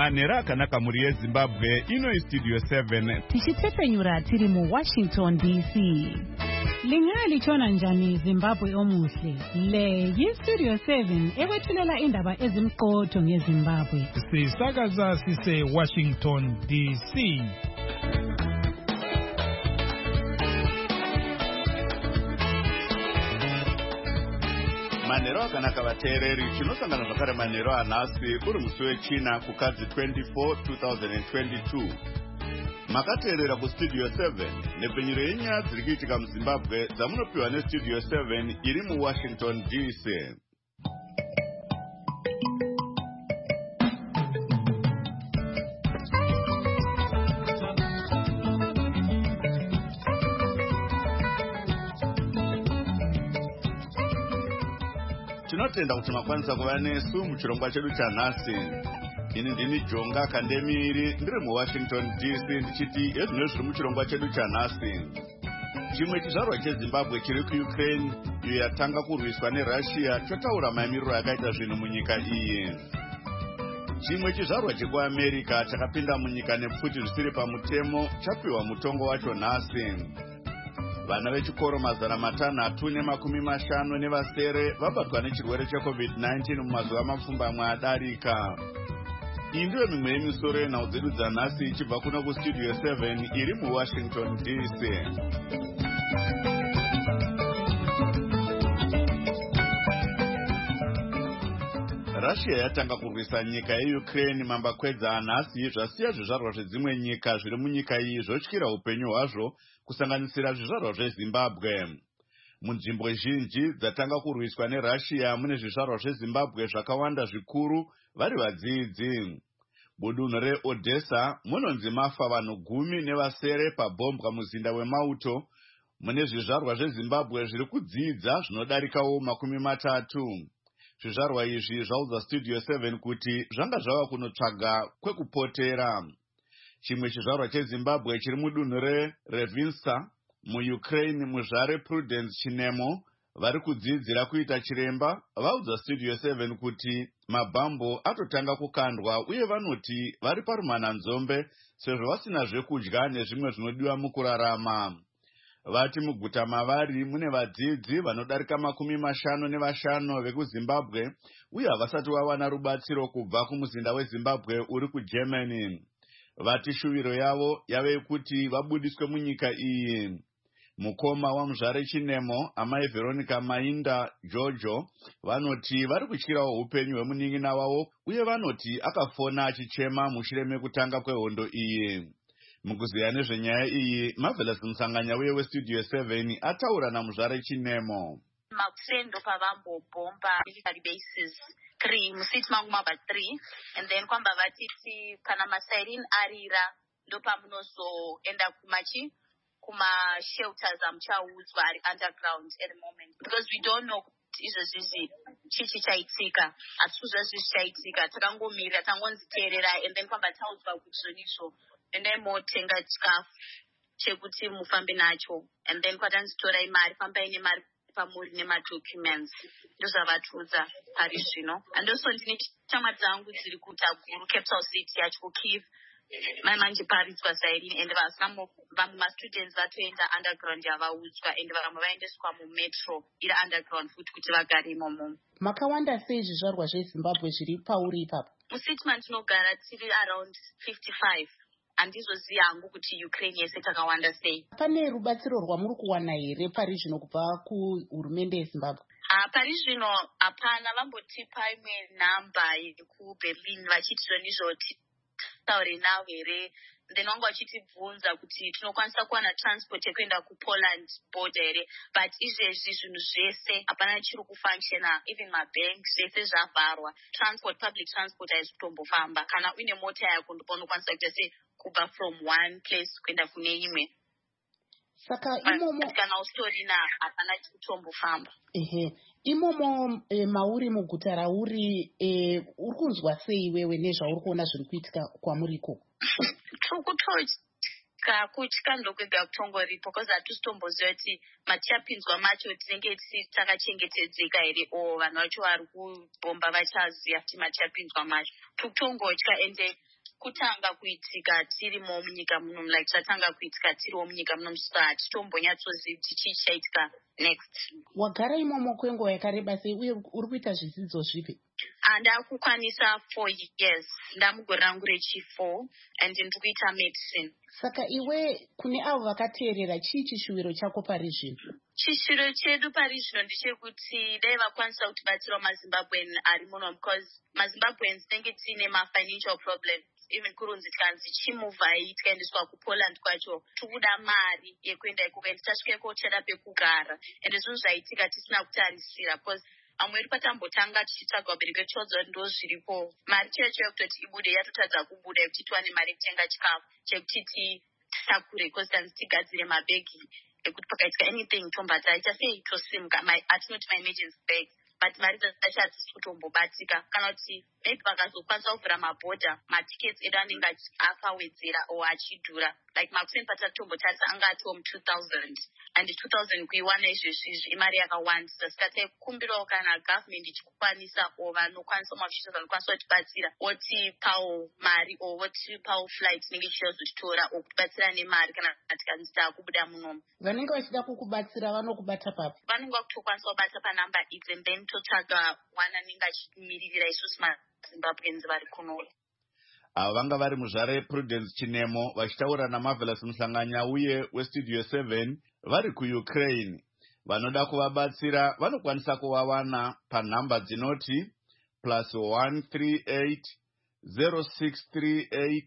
manhero akanaka mhuri yezimbabwe. Ino istudio 7 tichitsepenyura tiri muWashington DC. Lingalitshona njani Zimbabwe omuhle? Le yistudio 7 ekwethulela indaba ezimqotho ngeZimbabwe. Sisakaza sise Washington DC. manhero akanaka vateereri. Tinosangana zvakare manhero anhasi uri musi wechina kukadzi 24 2022. Makateerera kustudio 7 nepfenyuro yenyaya dziri kuitika muZimbabwe dzamunopiwa nestudio 7 iri muWashington DC. Tinotenda kuti makwanisa kuva nesu muchirongwa chedu chanhasi. Ini ndini Jonga Kandemiri ndiri muWashington DC ndichiti ezvino zviri muchirongwa chedu chanhasi. Chimwe chizvarwa cheZimbabwe chiri kuUkraine iyo yatanga kurwiswa neRussia chotaura mamiriro akaita zvinhu munyika iyi. Chimwe chizvarwa chekuAmerica chakapinda munyika nepfuti zvisiri pamutemo chapiwa mutongo wacho nhasi. Vana vechikoro 550 nevasere vabatwa nechirwere cheCovid-19 mumazuva mapfumbamwe adarika. Iyi ndiyo mimwe yemisoro yenhau dzedu dzanhasi ichibva kuno kustudio 7 iri muWashington DC. Russia yatanga kurwisa nyika yeUkraine mambakwedza anhasi zvasiya zvizvarwa zvedzimwe nyika zviri munyika iyi zvotyira upenyu hwazvo kusanganisira zvizvarwa zveZimbabwe. Munzvimbo zhinji dzatanga kurwiswa neRussia mune zvizvarwa zveZimbabwe zvakawanda zvikuru vari vadzidzi. Budunhu reOdessa munonzi mafa vanhu 10 nevasere pabhombwa muzinda weMauto. Mune zvizvarwa zveZimbabwe zviri kudzidza zvinodarikawo 30. Zvizvarwa izvi zvaudza studio 7 kuti zvanga zvava kunotsvaga kwekupotera. Chimwe chizvarwa cheZimbabwe chiri mudunhu reRevinska muUkraine muzvare Prudence Chinemo vari kudzidzira kuita chiremba vaudza studio 7 kuti mabhambo atotanga kukandwa uye vanoti vari parumananzombe sezvo vasina zvekudya nezvimwe zvinodiwa mukurarama. Vati muguta mavari mune vadzidzi vanodarika 55 vekuZimbabwe uye havasati vawana rubatsiro kubva kumuzinda weZimbabwe uri kuGermany. Vati shuviro yavo yave kuti vabudiswe munyika iyi. Mukoma wamuzvare Chinemo, amai Veronica Mainda Jojo, vanoti vari kutyirawo upenyu hwemunin'ina wavo uye vanoti akafona achichema mushure mekutanga kwehondo iyi. Mukuziya nezvenyaya iyi, Marvelous Musanganya uye westudio 7 ataura namuzvare Chinemo. Makusendo pavambobhomba military bases 3 musiti mangu mabva 3 and then kwamba vatiti kana masiren arira ndopamunozoenda kuma-shelters amuchaudzwa ari underground at the moment because we don't know izvozvizvi chichi chaitika asi kuzvazvizvi chaitika takangomirira tangonzi teererai and then kwamba taudzwa kuti zvonisvo endai motenga chikafu chekuti mufambe nacho and then kwatanzitorai mari fambai nemari pamuri nemadocuments ndozvavatiudza pari zvino. Andosvo ndine shamwari dzangu dziri kuTaguru capital city yachiKuKiv manje paridzwa siren and vamwe mastudents vatoenda underground yavaudzwa and vamwe vaendeswa mumetro iri underground futi kuti vagare imomo. Makawanda sei zvizvarwa zveZimbabwe zviri pauri ipapo? Musiti tinogara tiri around 55. Handizoziva hangu kuti Ukraine yese takawanda sei. Pane rubatsiro rwamuri kuwana here pari zvino kubva kuhurumende yeZimbabwe? Pari zvino hapana, vambotipa imwe nhamba yekuBerlin vachiti zvonizvo taure navo here. Then vangu vachitibvunza kuti tinokwanisa kuwana transport yekuenda kuPoland border here, but izvezvi zvinhu zvese hapana chiri kufunctiona, even mabank zvese zvavharwa. Public transport haisi kutombofamba. Kana uine mota yako ndipo unokwanisa kuita kubva from one place kuenda kune imwe. Saka imomo kana ustorina hapana kutombofamba. Imomo mauri muguta rauri uri kunzwa sei wewe nezvauri kuona zviri kuitika kwamuriko? Kutya ndokwega kutongoripo because hatitomboziva kuti matichapinzwa macho tinenge takachengetedzeka here o vanhu vacho vari kubhomba vachaziva kuti matichapinzwa macho. Kutongotya ende kutanga kuitika tirimo munyika muno, like tatanga kuitika tiriwo munyika muno, hatitombonyatsoziva kuti chii chaitika next. Wagara imomo kwenguva yakareba sei uye uri kuita zvidzidzo zvipi? Ndakukwanisa 4 years, ndamugore rangu rechi4 and ndiri kuita medicine. Saka iwe kune avo vakateerera chii chishuwiro chako pari zvino? Chishuwiro chedu pari zvino ndechekuti dai vakwanisa kutibatsirawo maZimbabwean ari muno, because maZimbabweans tinenge tiine mafinancial problems. Even kurunzi tikanzi chimuvhai tikaendeswa kuPoland kwacho tikuda mari yekuenda ikoko and tasvikeko tichada pekugara, ende zvinhu zvaitika tisina kutarisira, because amwe iri patambotanga tichitsvaga vabereki vedu tichodza kuti ndo zviripo, mari chaiyo yekutoti ibude yatotadza kubuda yekuti tiwane mari yekutenga chikafu chekuti titakure, because tanzi tigadzire mabhegi ekuti pakaitika anything tombata ichasei tosimuka, hatinoti maemergency bag, but mari dzacho hadzisi kutombobatsika. Kana kuti maybe vakazokwanisa kuvhura mabhodha, matickets edu anenge akawedzera o achidhura, like makuseni patatotombotarisa anga atiwo mu2000 and 2000 kuiwana izvezvizvi imari yakawandisa. Saka taikumbirawo kana government ichikukwanisa o vanokwanisa mafishisa vanokwanisa kutibatsira otipawo mari o otipawo flight inenge ichizotitora o kutibatsira nemari kana tikanzi takubuda munomu. Vanenge vachida kukubatsira vanokubata papi? Vanenge vakutokwanisa kubata panamba idzi and then totsvaga wana anenge achimiririra isusu maZimbabweans vari kunoyo. Ava vanga vari muzvare Prudence Chinemo vachitaura naMarvelous Musanganya uye weStudio 7 vari kuUkraine. Vanoda kuvabatsira vanokwanisa kuvawana panhamba dzinoti +138 0638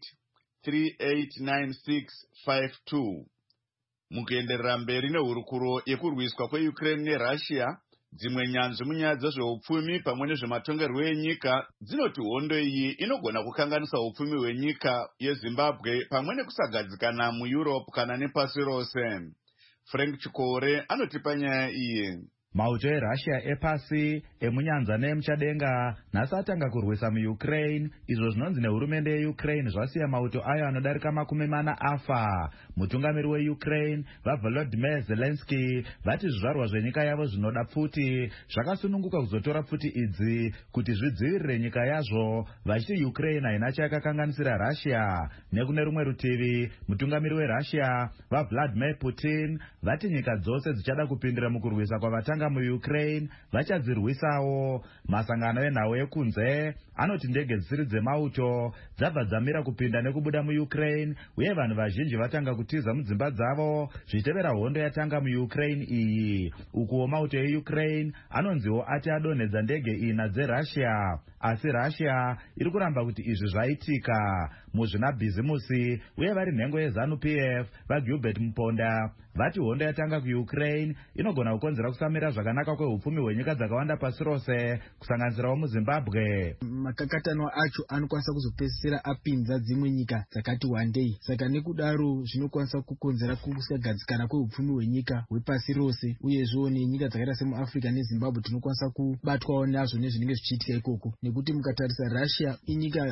389652. Mukuenderera mberi nehurukuro yekurwiswa kweUkraine neRussia, dzimwe nyanzvi munyaya dzezveupfumi pamwe nezvematongerwo enyika dzinoti hondo iyi inogona kukanganisa upfumi hwenyika yeZimbabwe pamwe nekusagadzikana muEurope kana nepasi rose. Frank Chikore anotipa nyaya iyi. Mauto eRussia epasi emunyanza neemuchadenga nhasi atanga kurwisa muUkraine. Izvo zvinonzi nehurumende yeUkraine zvasiya mauto ayo anodarika 40 afa. Mutungamiri weUkraine vaVolodymyr Zelensky vati zvizvarwa zvenyika yavo zvinoda pfuti zvakasununguka kuzotora pfuti idzi kuti zvidzivirire nyika yazvo, vachiti Ukraine haina chayakakanganisira Russia. Nekune rumwe rutivi mutungamiri weRussia vaVladimir Putin vati nyika dzose dzichada kupindira mukurwisa kwavatanga muUkraine vachadzirwisawo. Masangano enhau yekunze anoti ndege dzisiri dzemauto dzabva dzamira kupinda nekubuda muUkraine, uye vanhu vazhinji vatanga kutiza mudzimba dzavo zvichitevera hondo yatanga muUkraine iyi. Ukuwo mauto eUkraine anonziwo ati adonhedza ndege 4 dzeRussia, asi Russia iri kuramba kuti izvi zvaitika. Muzvinabhizimusi uye vari nhengo yeZanu-PF vaGilbert Muponda vati hondo yatanga kuUkraine inogona kukonzera kusamira zvakanaka kweupfumi hwenyika dzakawanda pasi rose kusanganisirawo muZimbabwe. Makakatanwa acho anokwanisa kuzopedzisira apinza dzimwe nyika dzakati wandei. Saka nekudaro zvinokwanisa kukonzera kusagadzikana kweupfumi hwenyika hwepasi rose, uyezvo nenyika dzakaita semuAfrica neZimbabwe tinokwanisa kubatwawo nazvo nezvinenge zvichiitika ikoko, nekuti mukatarisa Russia inyika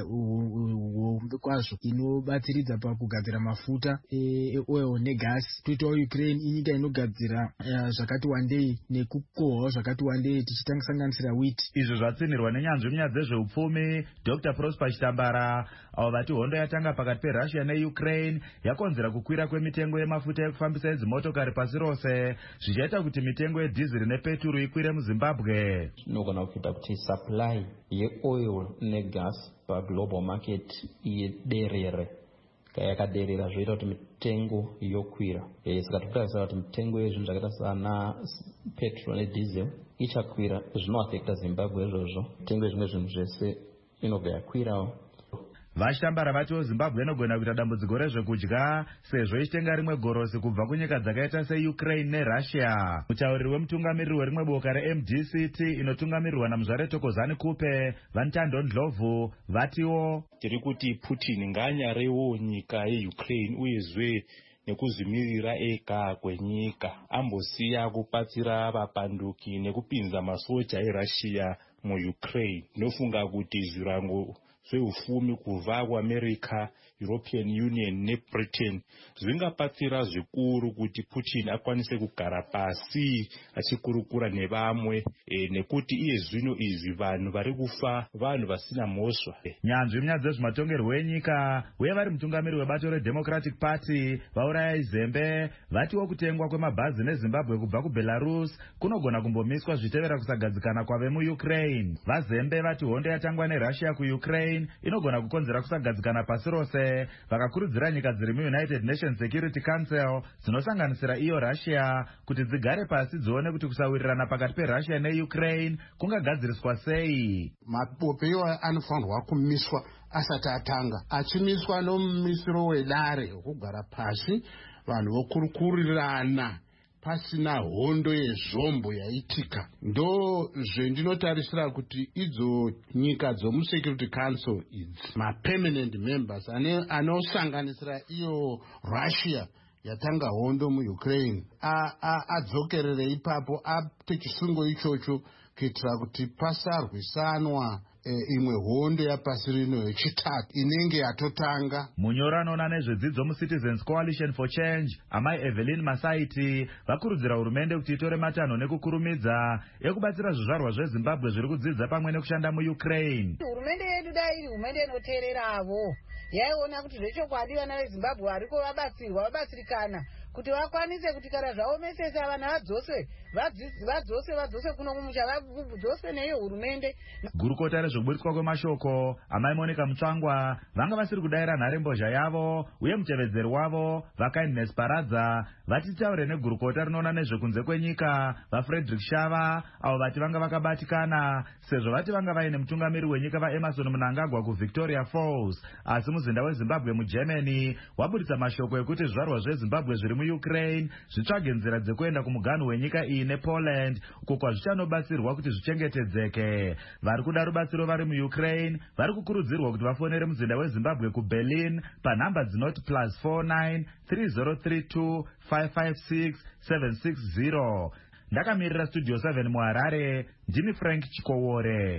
hombe kwazvo inobatsiridza pakugadzira mafuta eoil negasi. Toitawo Ukraine inyika inogadzira zvakati wandei nekukohwa zvakati wandei tichisanganisira wheat. Izvi zvatsinirwa nenyanzvi munyaya dzezveupfumi Dr. Prosper Chitambara, avo vati hondo yatanga pakati peRussia neUkraine yakonzera kukwira kwemitengo yemafuta ekufambisa edzimotokari pasi rose, zvichaita kuti mitengo yedhiziri nepeturu ikwire muZimbabwe. Zvinogona kuita kuti supply yeoil negas paglobal market iderere. Yakaderera zvoita kuti mitengo yokwira. Saka tikutarisa kuti mitengo yezvinhu zvakaita sana petrol nediesel ichakwira, zvinoaffecta Zimbabwe izvozvo. Mitengo yezvimwe zvinhu zvese inobva yakwirawo. Vachitambara vatiwo Zimbabwe inogona kuita dambudziko rezvekudya sezvo ichitenga rimwe gorosi kubva kunyika dzakaita seUkraine neRussia. Mutauriri wemutungamiriri werimwe boka reMDCT inotungamirirwa naMuzvare Thokozani Kupe Vanthando Ndlovu vatiwo tiri kuti Putin ngaanyarewo nyika yeUkraine uyezve nekuzvimirira ega kwenyika, ambosiya kupatsira vapanduki nekupinza masoja eRussia muUkraine. Ndinofunga kuti zvirango zveufumi kubva kuamerica, European Union neBritain zvingabatsira zvikuru kuti Putin akwanise kugara pasi achikurukura nevamwe, nekuti iye zvino izvi vanhu vari kufa vanhu vasina mhosva. Nyanzvi munyaya dzezvematongerwo enyika uye vari mutungamiri webato reDemocratic Party vauraya izembe vatiwo kutengwa kwemabhazi neZimbabwe kubva kuBelarus kunogona kumbomiswa zvitevera kusagadzikana kwave muUkraine. Vazembe vati hondo yatangwa neRussia kuUkraine inogona kukonzera kusagadzikana pasi rose, vakakurudzira nyika dziri muUnited Nations Security Council dzinosanganisira iyo Russia kuti dzigare pasi dzione kuti kusawirirana pakati peRussia neUkraine kungagadziriswa sei. Mapopeyo anofanirwa kumiswa asati atanga, achimiswa nomumisiro wedare wekugara pasi vanhu vokurukurirana pasina hondo yezvombo yaitika. Ndo zvendinotarisira kuti idzo nyika dzomuSecurity Council idzi mapermanent members anosanganisira iyo Russia yatanga hondo muUkraine adzokerere ipapo apite chisungo ichocho kuitira kuti pasarwisanwa imwe hondo yapasi rino yechitatu inenge yatotanga. Munyori anoona nezvedzidzo muCitizens Coalition for Change amai Evelyn Masaiti vakurudzira hurumende kuti itore matanho nekukurumidza ekubatsira zvizvarwa zveZimbabwe zviri kudzidza pamwe nekushanda muUkraine. Hurumende yedu dai iri hurumende inoteereravo yaiona kuti zvechokwadi vana veZimbabwe variko vabatsirikana kuti vakwanise kuti kana zvaomesesa vana vadzose kuno kumusha vadzose neyo hurumende. Gurukota rezvekuburitswa kwemashoko amai Monica Mutsvangwa vanga vasiri kudayira nharembozha yavo uye mutevedzeri wavo vaKindness Paradza vatitaure negurukota rinoona nezvekunze kwenyika vaFrederick Shava avo vati vanga vakabatikana sezvo vati vanga vaine mutungamiri wenyika vaEmerson Mnangagwa kuVictoria Falls, asi muzinda weZimbabwe muGermany wabuditsa mashoko ekuti zvizvarwa zveZimbabwe zviri muUkraine zvitsvage nzira dzekuenda kumuganhu wenyika iyi nePoland uko kwazvichanobatsirwa kuti zvichengetedzeke. Vari kuda rubatsiro vari muUkraine vari kukurudzirwa kuti vafonere muzinda weZimbabwe kuBerlin panhamba dzinoti +49 3032 556 760. Ndakamirira Studio 7 muHarare, ndini Frank Chikowore.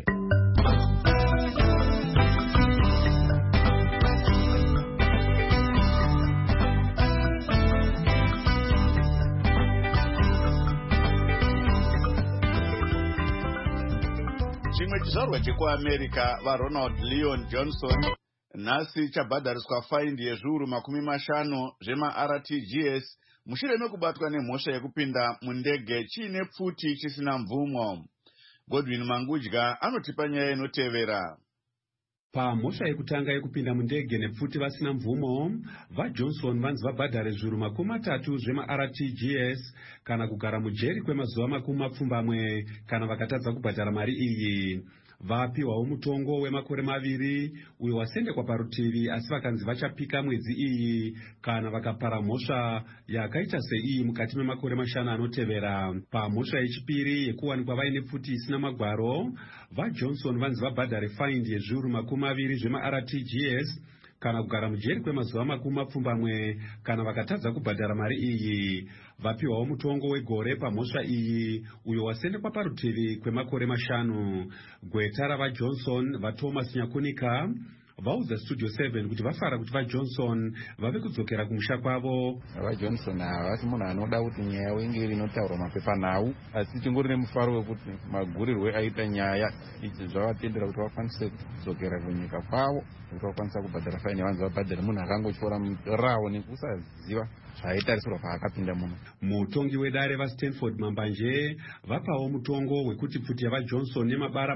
Chimwe chizvarwa chekuAmerica vaRonald Leon Johnson nhasi chabhadhariswa faindi yezviuru 50 zvemaRTGS mushure mekubatwa nemhosva yekupinda mundege chiine pfuti chisina mvumo. Godwin Mangudya anotipa nyaya inotevera. Pamhosva yekutanga yekupinda mundege nepfuti vasina mvumo, vaJohnson vanzi vabhadhare zviuru 30 zvemaRTGS kana kugara mujeri kwemazuva 20 kana vakatadza kubhadhara mari iyi. Vapiwawo mutongo wemakore 2 uyo wasendekwa parutivi, asi vakanzi vachapika mwedzi iyi kana vakapara mhosva yakaita seiyi mukati memakore 5 anotevera. Pamhosva yechipiri yekuwanikwa vaine pfuti isina magwaro, vaJohnson vanzi vabhadhare faindi yezviuru 20 zvemaRTGS kana kugara mujeri kwemazuva 20 kana vakatadza kubhadhara mari iyi. Vapiwawo mutongo wegore pamhosva iyi uyo wasendekwa parutivi kwemakore 5. Gweta ravaJohnson vaThomas Nyakunika vaudza Studio 7 kuti vafara kuti vaJohnson vave kudzokera kumusha kwavo. VaJohnson havasi munhu anoda kuti nyaya yavo inge iri inotaurwa mapepanhau, asi tingori nemufaro wekuti magurirwe aita nyaya ichi zvavatendera kuti vakwanise kudzokera kunyika kwavo, kuti vakwanisa kubhadhara faini yavanzi vabhadhare munhu akangotyora rawo nekusaziva zvaitarisirwa paakapinda munhu. Mutongi wedare vaStanford Mambanje vapawo mutongo wekuti pfuti yavaJohnson nemabara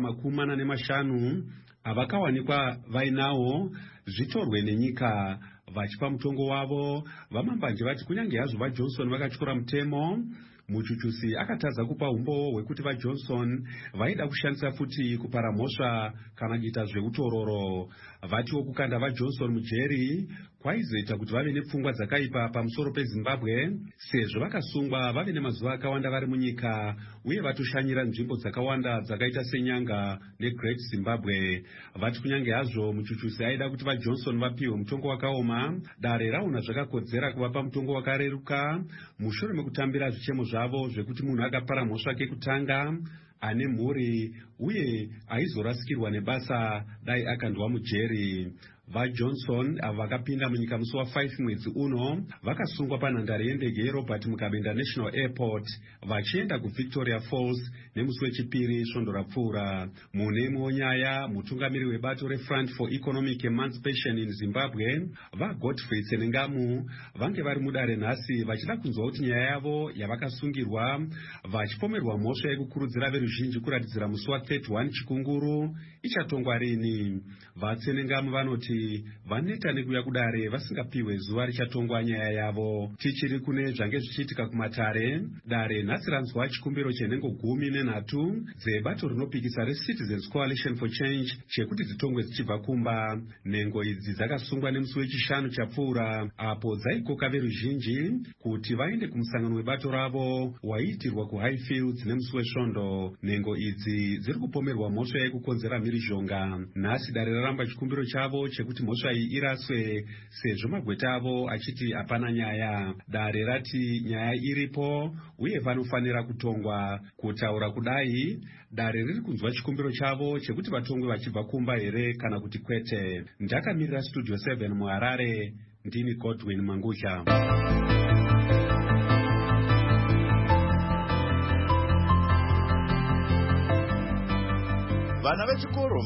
45 avakawanikwa vainawo zvitorwe nenyika. Vachipa mutongo wavo, vaMambanje vati kunyange hazvo vaJohnson vakatyora mutemo, muchuchusi akatadza kupa umbo hwekuti vaJohnson vaida kushandisa futi kupara mhosva kana kuita zveutororo. Vatiwo kukanda vaJohnson mujeri kwaizoita kuti vave nepfungwa dzakaipa pamusoro peZimbabwe, sezvo vakasungwa vave nemazuva akawanda vari munyika uye vatoshanyira nzvimbo dzakawanda dzakaita senyanga neGreat Zimbabwe. Vati kunyange hazvo muchuchusi aida kuti vaJohnson vapiwe mutongo wakaoma, dare raona zvakakodzera kuvapa mutongo wakareruka mushure mekutambira zvichemo zvavo zvekuti munhu akapara mhosva kekutanga, ane mhuri uye aizorasikirwa nebasa dai akandwa mujeri. VaJohnson avo vakapinda munyika musi wa5 mwedzi uno vakasungwa panhandare yendege yeRobert Mugabe International Airport vachienda kuVictoria Falls nemusi wechipiri svondo rapfuura. Mune imwewo nyaya, mutungamiri webato reFront for Economic Emancipation in Zimbabwe vaGodfrey Tsenengamu vange vari mudare nhasi vachida kunzwa kuti nyaya yavo yavakasungirwa vachipomerwa mhosva yekukurudzira veruzhinji kuratidzira musi wa31 chikunguru ichatongwa rini. VaTsenengamu vanoti vaneta nekuuya kudare vasingapiwe zuva richatongwa nyaya yavo. Tichiri kune zvange zvichiitika kumatare, dare nhasi ranzwa chikumbiro chenhengo 13 dzebato rinopikisa reCitizens Coalition for Change chekuti dzitongwe dzichibva kumba. Nhengo idzi dzakasungwa nemusi wechishanu chapfuura apo dzaikoka veruzhinji kuti vaende kumusangano webato ravo waiitirwa kuHighfields nemusi wesvondo. Nhengo idzi dziri kupomerwa mhosva yekukonzera mhirizhonga. Nhasi dare raramba chikumbiro chavo chekuti mhosva iyi iraswe sezvo magweta avo achiti hapana nyaya. Dare rati nyaya iripo uye vanofanira kutongwa. Kutaura kudai, dare riri kunzwa chikumbiro chavo chekuti vatongwe vachibva kumba here kana kuti kwete. Ndakamirira Studio 7 muHarare, ndini Godwin Mangusha. Vana vechikoro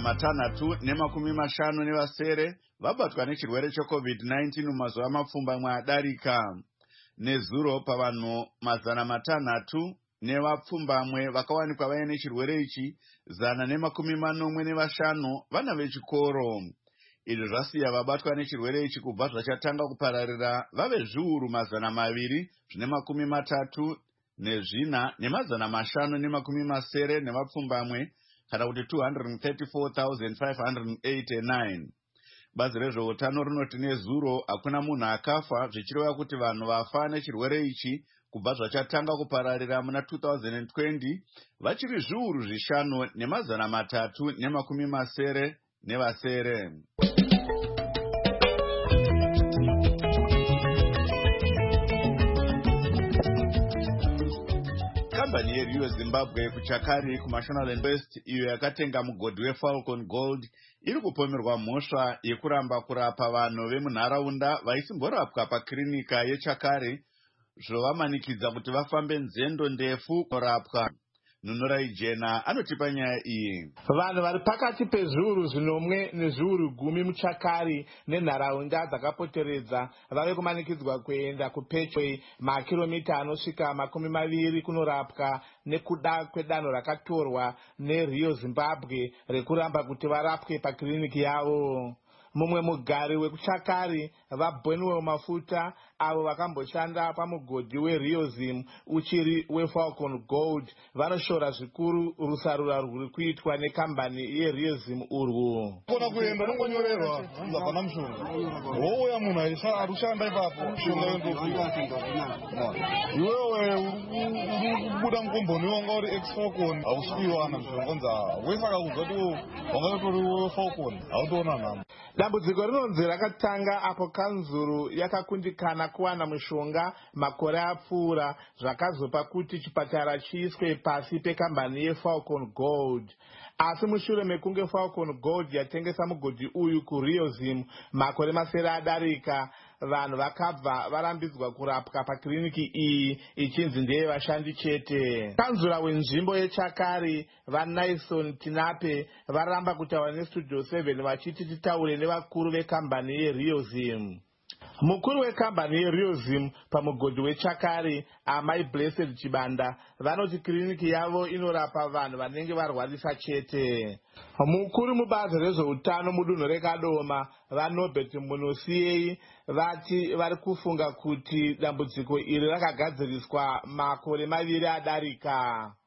550 nevasere vabatwa nechirwere cheCovid-19 mumazuva mapfumbamwe adarika. Nezuro pavanhu 500 nevapfumbamwe vakawanikwa vaine chirwere ichi, 145 vana vechikoro. Izvi zvasiya vabatwa nechirwere ichi kubva zvachatanga kupararira vave zviuru 234 ne570 nevapfumbamwe, kana kuti 234,589. Bazi rezveutano rinoti nezuro hakuna munhu akafa, zvichireva kuti vanhu vafa nechirwere ichi kubva zvachatanga kupararira muna 2020 vachiri zviuru 5,370 nevasere. Kambani yeRio Zimbabwe kuChakari kuMashonaland West, iyo yakatenga mugodhi weFalcon Gold, iri kupomerwa mhosva yekuramba kurapa vanhu vemunharaunda vaisimborapwa pakirinika yeChakari, zvovamanikidza kuti vafambe nzendo ndefu kurapwa. Nunurai Jena anotipa nyaya iyi. Vanhu vari pakati pezviuru 9 nezviuru 10 muChakari nenharaunda dzakapoteredza vave kumanikidzwa kuenda kuPetchway, makiromita anosvika 20 kunorapwa nekuda kwedanho rakatorwa neRio Zimbabwe rekuramba kuti varapwe pakiriniki yavo. Mumwe mugari wekuChakari, vaBonwell Mafuta, avo vakamboshanda pamugodhi weRio Zim uchiri weFalcon Gold, vanoshora zvikuru rusarura rwuri kuitwa nekambani yeRio Zim urwu. Kona kuenda nongonyorerwa hapana mushonga. Wouya munhu arikushanda ipapo mushonga wendopika. Iwewe uri kubuda mukomboni wanga uri ex-Falcon hausipiwana mushonga nza wese akakudza kuti wanga utori weFalcon hautoona nhamo. Dambudziko rinonzi rakatanga apo kanzuru yakakundikana kuwana mushonga makore apfuura, zvakazopa kuti chipatara chiiswe pasi pekambani yeFalcon Gold. Asi mushure mekunge Falcon Gold yatengesa mugodhi uyu kuRio Zim makore masere adarika, vanhu vakabva varambidzwa kurapwa pakiriniki iyi ichinzi ndeye vashandi chete. Kanzura wenzvimbo yeChakari, vaNaison Tinape, varamba kutaura neStudio 7 vachiti titaure nevakuru vekambani yeRio Zim. Mukuru wekambani yeRio Zim pamugodhi weChakari, Amai Blessed Chibanda, vanoti kiriniki yavo inorapa vanhu vanenge varwarisa chete. Mukuru mubazi rezveutano mudunhu reKadoma, vaNobert Munosiyei, vati vari kufunga kuti dambudziko iri rakagadziriswa makore 2 adarika.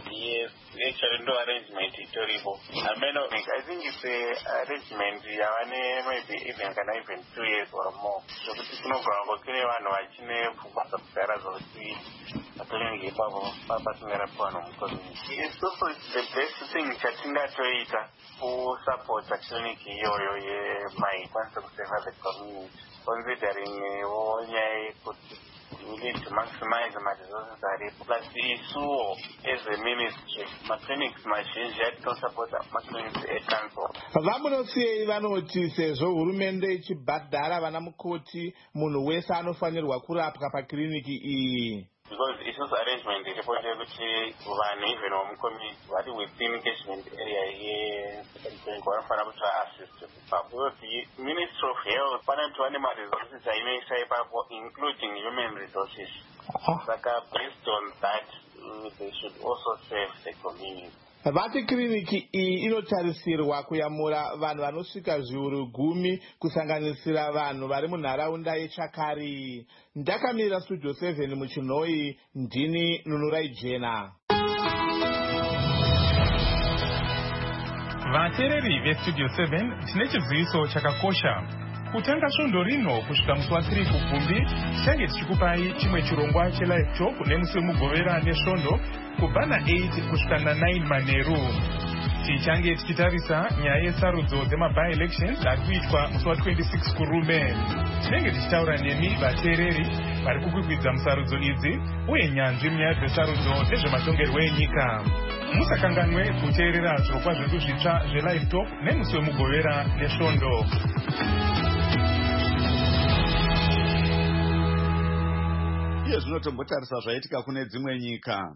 Yes, actually no arrangement itoripo. I think it's a arrangement maybe even 2 years or more. So kuti kunogara kune vanhu vachine pfungwa dzakugara zvokuti clinic ipapo papasingarapwa vanhu mucommunity. It's also the best thing chatingatoita kusupporta clinic iyoyo yemaikwanise kuseva the community, considering nyaya yekuti we need to maximize my resources aripo. Plus isuwo as a ministry, maclinics mazhinji atinosupport maclinics eCouncil. Vamunosiyei vanoti sezvo hurumende ichibhadhara vana mukoti munhu wese anofanirwa kurapwa pakiriniki iyi? Because isusu arrangement iripo ndeyekuti vanhu even vomumucommunity vari within catchment area yeclinic vanofanira kuti vaassist ipapo. The Ministry of Health vanoti vane maresources ainoisa ipapo, including human resources. Saka based on that, they should also serve the community. Vati kiriniki iyi inotarisirwa kuyamura vanhu vanosvika zviuru 10 kusanganisira vanhu vari munharaunda yeChakari. Ndakamira Studio 7 muChinoi, ndini Nunurai Jena. Vateereri veStudio 7 tine chiziviso chakakosha. Kutanga svondo rino kusvika musi wa3 kuGumbi tichange tichikupai chimwe chirongwa chelive talk nemusi wemugovera nesvondo kubva na8 kusvika na9 manheru. Tichange tichitarisa nyaya yesarudzo dzemaby elections ari kuitwa musi wa26 kurume. Tinenge tichitaura nemi vateereri vari kukwikwidza musarudzo idzi uye nyanzvi munyaya dzesarudzo nezvematongerwo enyika. Musakanganwe kuteerera zvirongwa zvedu zvitsva zvelive talk nemusi wemugovera nesvondo. Iye zvinotombotarisa zvaitika kune dzimwe nyika.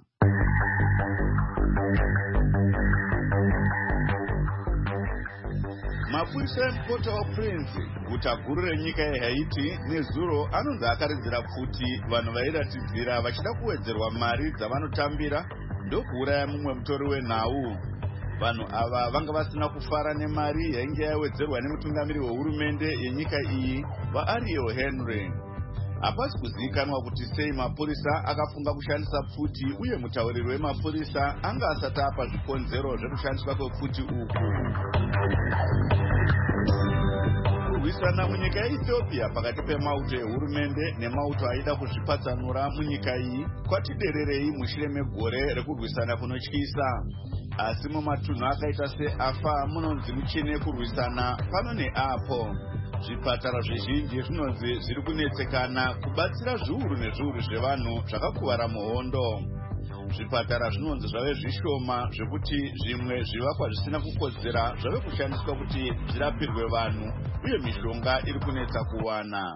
Mapurisa ePort-au-Prince, guta guru renyika yeHaiti, nezuro anonzi akaridzira pfuti vanhu vairatidzira vachida kuwedzerwa mari dzavanotambira ndokuuraya mumwe mutori wenhau. Vanhu ava vanga vasina kufara nemari yainge yawedzerwa nemutungamiri wehurumende yenyika iyi, vaAriel Henry. Hapasi kuzivikanwa kuti sei mapurisa akafunga kushandisa pfuti uye mutauriri wemapurisa anga asati apa zvikonzero zvekushandiswa kwepfuti uku. Kurwisana munyika yeEthiopia pakati pemauto ehurumende nemauto aida kuzvipatsanura munyika iyi kwatidererei mushure megore rekurwisana kunotyisa. Asi mumatunhu akaita seAfar munonzi muchine kurwisana pano neapo. Zvipatara zvizhinji zvinonzi zviri kunetsekana kubatsira zviuru nezviuru zvevanhu zvakakuvara muhondo. Zvipatara zvinonzi zvave zvishoma zvekuti zvimwe zvivakwa zvisina kukodzera zvave kushandiswa kuti zvirapirwe vanhu uye mishonga iri kunetsa kuwana.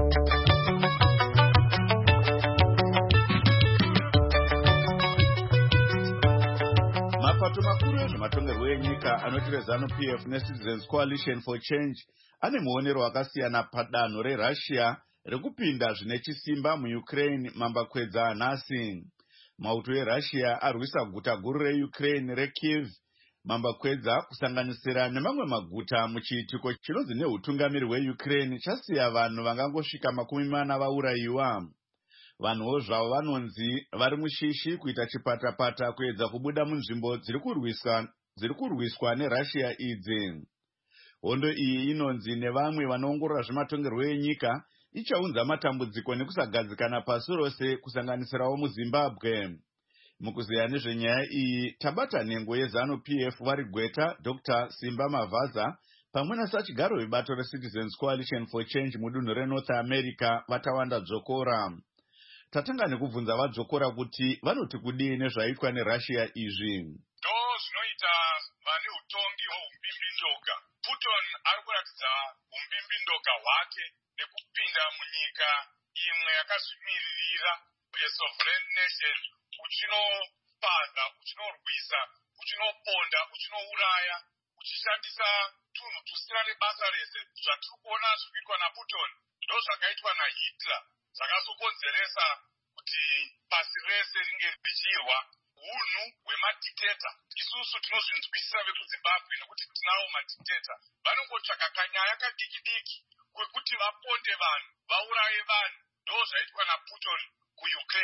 Mapato makuru ezvematongerwo enyika anoti reZANU-PF neCitizens Coalition for Change ane muonero wakasiyana padanho reRussia rekupinda zvine chisimba muUkraine mambakwedza anhasi. Mauto eRussia arwisa guta guru reUkraine reKyiv mambakwedza kusanganisira nemamwe maguta muchiitiko chinonzi neutungamiri hweUkraine chasiya vanhu vangangosvika 40 vaurayiwa. Vanhuwo zvavo vanonzi vari mushishi kuita chipatapata kuedza kubuda munzvimbo dziri kurwiswa neRussia idzi. Hondo iyi inonzi nevamwe vanoongorora zvematongerwo enyika ichaunza matambudziko nekusagadzikana pasi rose kusanganisirawo muZimbabwe. Mukuzeya nezvenyaya iyi tabata nhengo yeZANU-PF vari Gweta Dr. Simba Mavaza pamwe nasachigaro vebato reCitizens Coalition for Change mudunhu reNorth America vatawanda Dzokora. Tatanga nekubvunza vadzokora kuti vanoti kudii nezvaitwa neRussia izvi. Ndo zvinoita vane utongi hweumbimbi-ndoga. Putin ari kuratidza umbimbindoga hwake nekupinda munyika imwe yakazvimiririra yesovereign nation, uchinopaza, uchinorwisa, uchinoponda, uchinouraya, uchishandisa tunhu tusina nebasa rese. Zvatiri kuona zvikuitwa naPutin ndo zvakaitwa naHitler, zvakazokonzeresa kuti pasi rese ringe richirwa hunhu hwemadiketa. Isusu tinozvinzwisisa vekuZimbabwe nekuti tinawo madiketa. Vanongotsvaka kanyaya kadiki-diki kwekuti vaponde vanhu, vauraye vanhu. Ndo zvaitwa naPutin kuUkraine.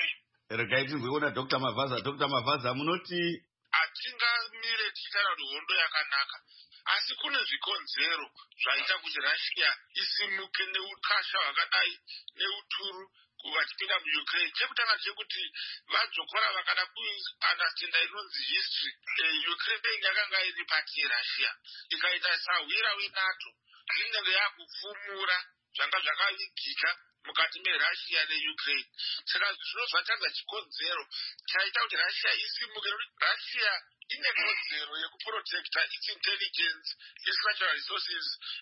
regai tinzweona Dr. Mavaza. Dr. Mavaza, munoti hatingamire tichitaura kuti hondo yakanaka, asi kune zvikonzero zvaita kuti Russia isimuke neukasha hwakadai neuturu vachipinda muUkraine. Chekutanga chekuti vadzokora vakada kuunderstanda inonzi history. Ukraine yakanga iri pati yeRussia, ikaita sahwira weNATO, inenge yakupfumura zvanga zvakavigika mukati meRussia neUkraine. Saka zvino zvatadza chikonzero chaita kuti Russia isimuke. Russia ine kodzero yekuprotecta its intelligence, its natural resources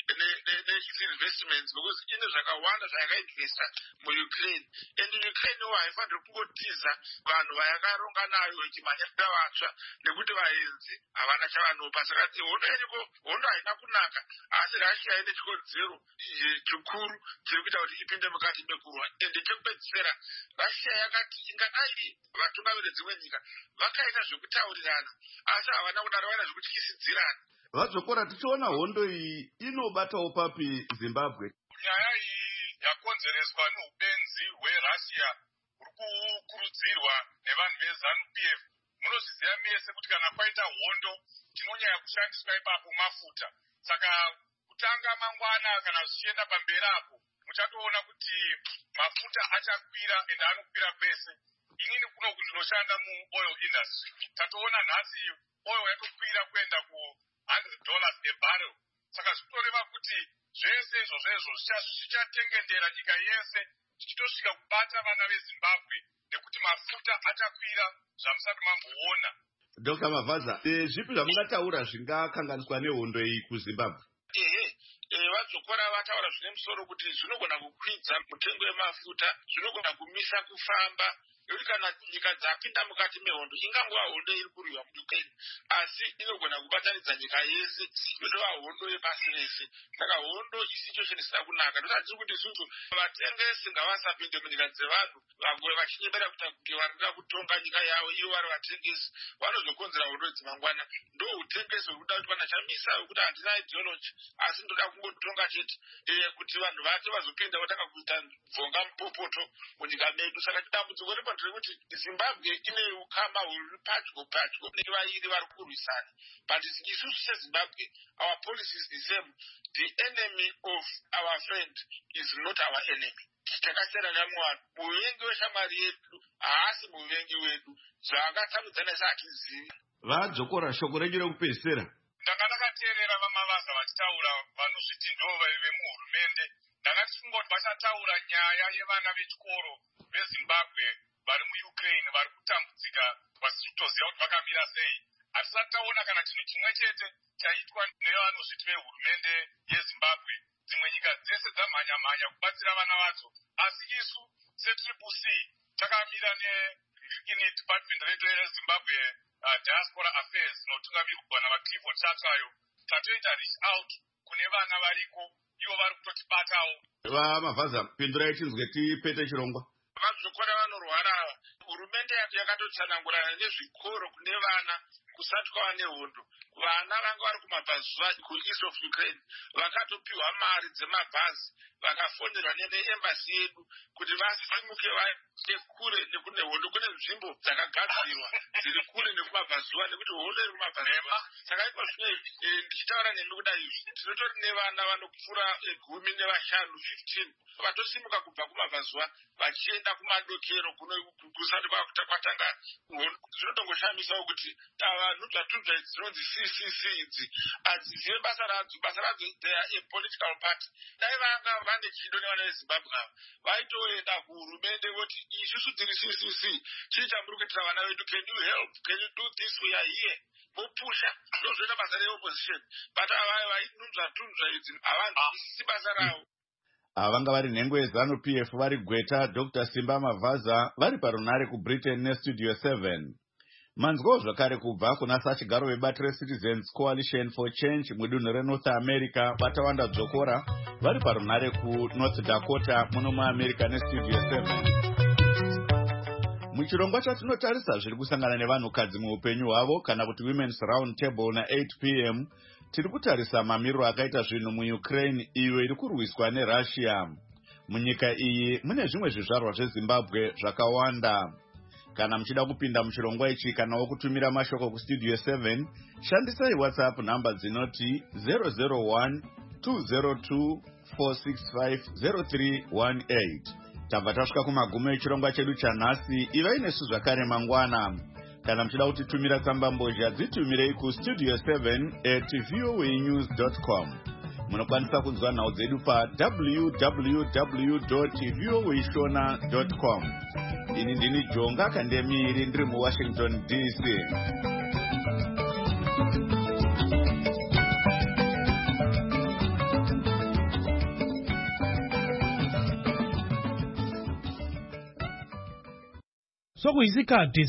its investments, because ine zvakawanda zvayakainvesta muUkraine. And Ukraine haifaniri kungotiza vanhu vayakaronga nayo ichimhanya vatsva nekuti vaenzi havana chavanopa. Saka hondo haina kunaka, asi Russia ine chikonzero chikuru chiri kuita kuti ipinde mukati mekurwa. Ende chekupedzisira, Russia yakati ingadai vatungamiri dzimwe nyika vakaita zvekutaurirana, asi havana kudaro vaina zvekutyisidzirana. Vadzokora, tichiona hondo iyi inobatawo papi Zimbabwe. Nyaya iyi yakonzereswa neupenzi hweRussia huri kukurudzirwa nevanhu veZANU-PF. Munozviziva mese kuti kana kwaita hondo tinonyanya kushandiswa ipapo mafuta. Saka kutanga mangwana kana zvichienda pamberi apo muchatoona kuti mafuta achakwira ende anokwira kwese. Inini kuno zvinoshanda muoil industry. Tatoona nhasi oil yatokwira kuenda ku$100 a barrel. Saka zvitoreva kuti zvese izvozvo zvichatengendera nyika yese, zvichitosvika kubata vana veZimbabwe nekuti mafuta achakwira zvamusati mamboona. Dr. Mavaza, zvipi zvamungataura zvingakanganiswa nehondo iyi kuZimbabwe? Vadzokora vataura zvine musoro kuti zvinogona kukwidza mutengo yemafuta, zvinogona kumisa kufamba. Nekuti kana nyika dzapinda mukati mehondo, ingangova hondo iri kurwiwa muUkraine, asi inogona kubatanidza nyika yese yotova hondo yepasi rese. Saka hondo situation isina kunaka. Ndotatiri kuti isusu vatengesi ngavasapinde munyika dzevanhu, vamwe vachinyemera kuti varikuda kutonga nyika yavo ivo vari vatengesi, vanozokonzera hondo dzimangwana. Ndo utengesi hwekuda kuti kana chamisa wekuti handina ideology, asi ndoda kungotonga chete kuti vanhu vake vazopinda votanga kuita bvonga mupopoto munyika medu. Saka dambudziko ripo ndrekuti Zimbabwe ine ukama huri padyo nevairi vari kurwisana. But isusu seZimbabwe, our policy is the same. The enemy of our friend is not our enemy. Takasiyana naMwari, muvengi weshamwari yedu haasi muvengi wedu. Zvakatsamudzana satizivi. Vadzokora, shoko renyu rekupedzisira. Ndanga ndakateerera vaMavaza vachitaura vanozviti ndo vemuhurumende. Ndakati kungoti vachataura nyaya yevana vechikoro veZimbabwe vari muUkraine vari kutambudzika vasitoziva kuti vakamira sei. Hatisati taona kana chinhu chimwe chete chaitwa nevanozviti vehurumende yeZimbabwe. Dzimwe nyika dzese dzamhanya kubatsira vana vadzo, asi isu seTCC takamira neDepartment reZimbabwe Diaspora Affairs notungamirirwa navaClifford Chatayo. Tatoita reach out kune vana variko, ivo vari kutotibatawo. Mavaza, pindurai chinzwe tipete chirongwa. Vadzokora vanorwara ava, hurumende yakatotsanangurana nezvikoro kune vana kusati kwava nehondo. Vana vanga vari kumabhazuva kueast of Ukraine vakatopiwa mari dzemabhazi, vakafonderwa neembassy yedu kuti vasimuke vaende kure nekune hondo. Kune nzvimbo dzakagadzirwa dziri kure nekumabhazuva nekuti hondo iri kumabhazuva. Saka iko zvino ndichitaura nemi kudai izvi, tinotori nevana vanopfuura 15 vatosimuka kubva kumabhazuva vachienda kumadokero kusati kwatanga hondo. Zvinotongoshamisa kuti vanhu zvatunzva dzinonzi CCC idzi hadzizive basa radzo. They are a political party. Dai vanga vane chido nevana veZimbabwe ava, vaitoenda kuhurumende voti isusu tiri CCC, chii chamuri kuitira vana vedu, can you help, can you do this, we are here. Mopusha ndozoita basa reopposition. But avaya vainunzva idzi havanzwisisi basa ravo. Vanga vari nhengo yeZANU-PF vari Gweta, Dr. Simba Mavaza vari parunare kuBritain neStudio 7. Manzwawo zvakare kubva kuna sachigaro vebato reCitizens Coalition for Change mudunhu reNorth America Batawanda Dzokora vari parunare kuNorth Dakota muno muAmerica neStudio 7. Muchirongwa chatinotarisa zviri kusangana nevanhukadzi muupenyu hwavo kana kuti Women's Round Table na8 p.m. tiri kutarisa mamiriro akaita zvinhu muUkraine iyo iri kurwiswa neRussia. Munyika iyi mune zvimwe zvizvarwa zveZimbabwe zvakawanda. Kana mchida kupinda muchirongwa ichi kana wokutumira mashoko ku Studio 7, shandisai WhatsApp namba dzinoti 001 202 465 Tabva tasvika kumagumo echirongwa chedu chanhasi. Ivai nesu zvakare mangwana. Kana mchida kutitumira tsamba mbozha, dzitumirei ku studio7@voanews.com. Munokwanisa kunzwa nhau dzedu pa www.voashona.com. Ini ndini Jonga Kandemiri ndiri muWashington DC. Sokuyisikhathi